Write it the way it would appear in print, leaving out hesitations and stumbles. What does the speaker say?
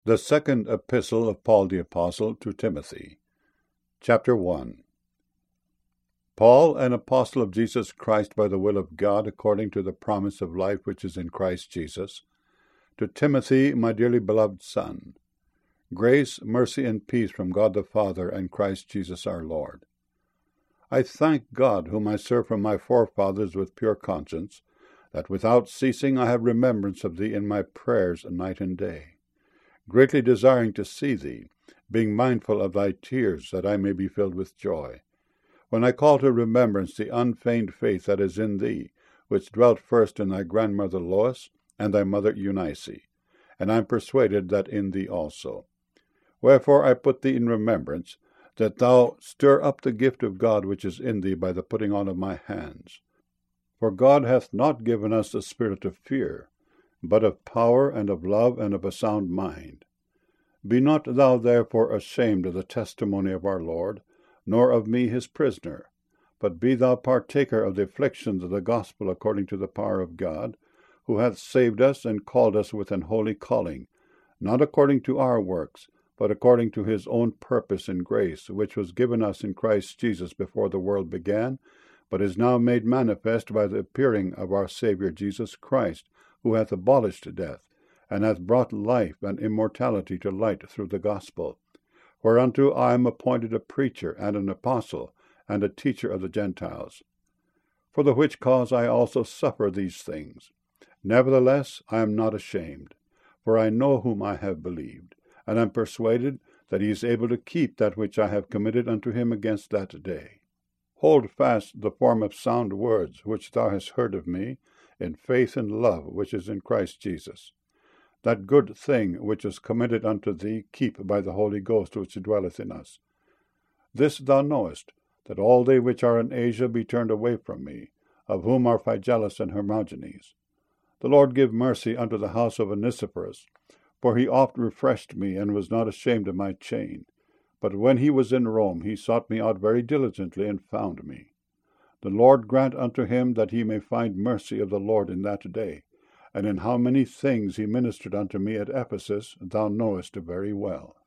The second epistle of Paul the Apostle to Timothy. Chapter 1. Paul, an apostle of Jesus Christ by the will of God, according to the promise of life which is in Christ Jesus, to Timothy, my dearly beloved son, grace, mercy, and peace from God the Father and Christ Jesus our Lord. I thank God, whom I serve from my forefathers with pure conscience, that without ceasing I have remembrance of thee in my prayers night and day, greatly desiring to see thee, being mindful of thy tears, that I may be filled with joy, when I call to remembrance the unfeigned faith that is in thee, which dwelt first in thy grandmother Lois and thy mother Eunice, and I am persuaded that in thee also. Wherefore I put thee in remembrance, that thou stir up the gift of God which is in thee by the putting on of my hands. For God hath not given us the spirit of fear, but of power, and of love, and of a sound mind. Be not thou therefore ashamed of the testimony of our Lord, nor of me his prisoner, but be thou partaker of the afflictions of the gospel according to the power of God, who hath saved us and called us with an holy calling, not according to our works, but according to his own purpose and grace, which was given us in Christ Jesus before the world began, but is now made manifest by the appearing of our Saviour Jesus Christ, who hath abolished death, and hath brought life and immortality to light through the gospel, whereunto I am appointed a preacher and an apostle, and a teacher of the Gentiles. For the which cause I also suffer these things. Nevertheless I am not ashamed, for I know whom I have believed, and am persuaded that he is able to keep that which I have committed unto him against that day. Hold fast the form of sound words which thou hast heard of me, in faith and love which is in Christ Jesus. That good thing which is committed unto thee keep by the Holy Ghost which dwelleth in us. This thou knowest, that all they which are in Asia be turned away from me, of whom are Phygelus and Hermogenes. The Lord give mercy unto the house of Onesiphorus, for he oft refreshed me, and was not ashamed of my chain. But when he was in Rome, he sought me out very diligently, and found me. The Lord grant unto him that he may find mercy of the Lord in that day. And in how many things he ministered unto me at Ephesus, thou knowest very well.